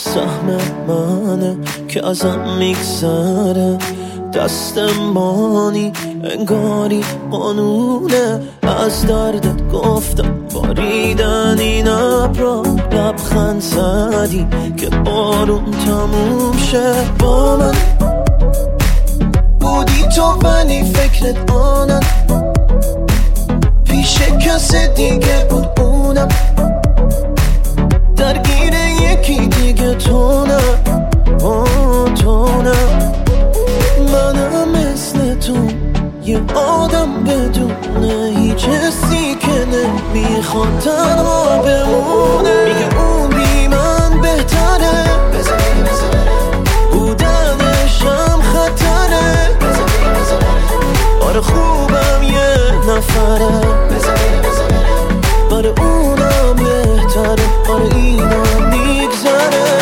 سهم منه که ازم میگذره، دستم بانی انگاری قانونه. از دردت گفتم باریدن این ابرا، لبخند زدی که بارون تموم شه. با من بودی تو ولی فکرت آنم، پیش کس دیگه بود اونم، درگیر یکی دیگه تو نه، تو نه. منم مثل تو یه آدم بدون هیچ حسی که نمیخواد تنها بمونه. میگه اون بی من بهتره، بودنشم خطره. آره خوبم یه نفره، برای اونم بهتره، آره اینم میگذره.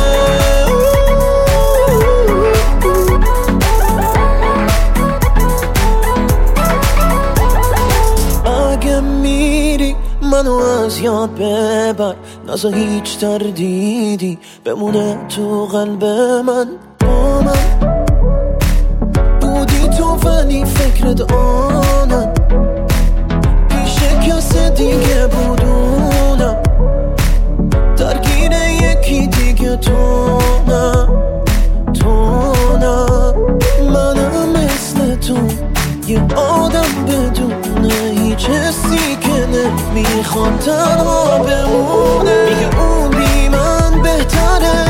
اگه میری منو از یاد ببر، نذار هیچ تردیدی بمونه تو قلب من. با من بودی تو ولی فکرت آنم، پیش کس دیگه بودونم، درگیر یکی دیگه تو نه، تو نه. منم مثل تو یه آدم بدون هیچ حسی که نمیخواد تنها بمونه. میگه اون بی من بهتره،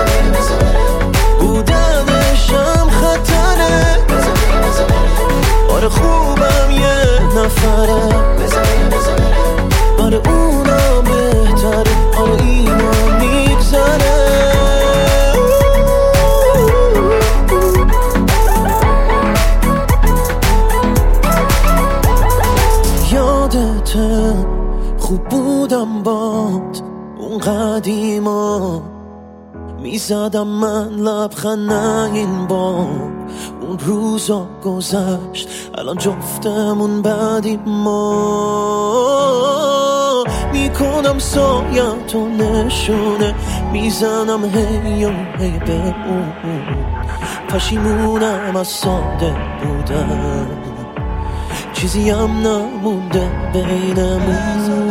بودنشم خطره. آره خوبم یه نفره، برای اونم بهتره، آره اینم میگذره. یادته خوب بودم باد اون قدیما، میزدم من لبخند نه این بار. اون روزا گذشت الان جفتمون بعدیم، ما میکنم سایتو نشونه، میزنم هی و هی به اون. پشیمونم از ساده بودم، چیزی هم نمونده بینمون.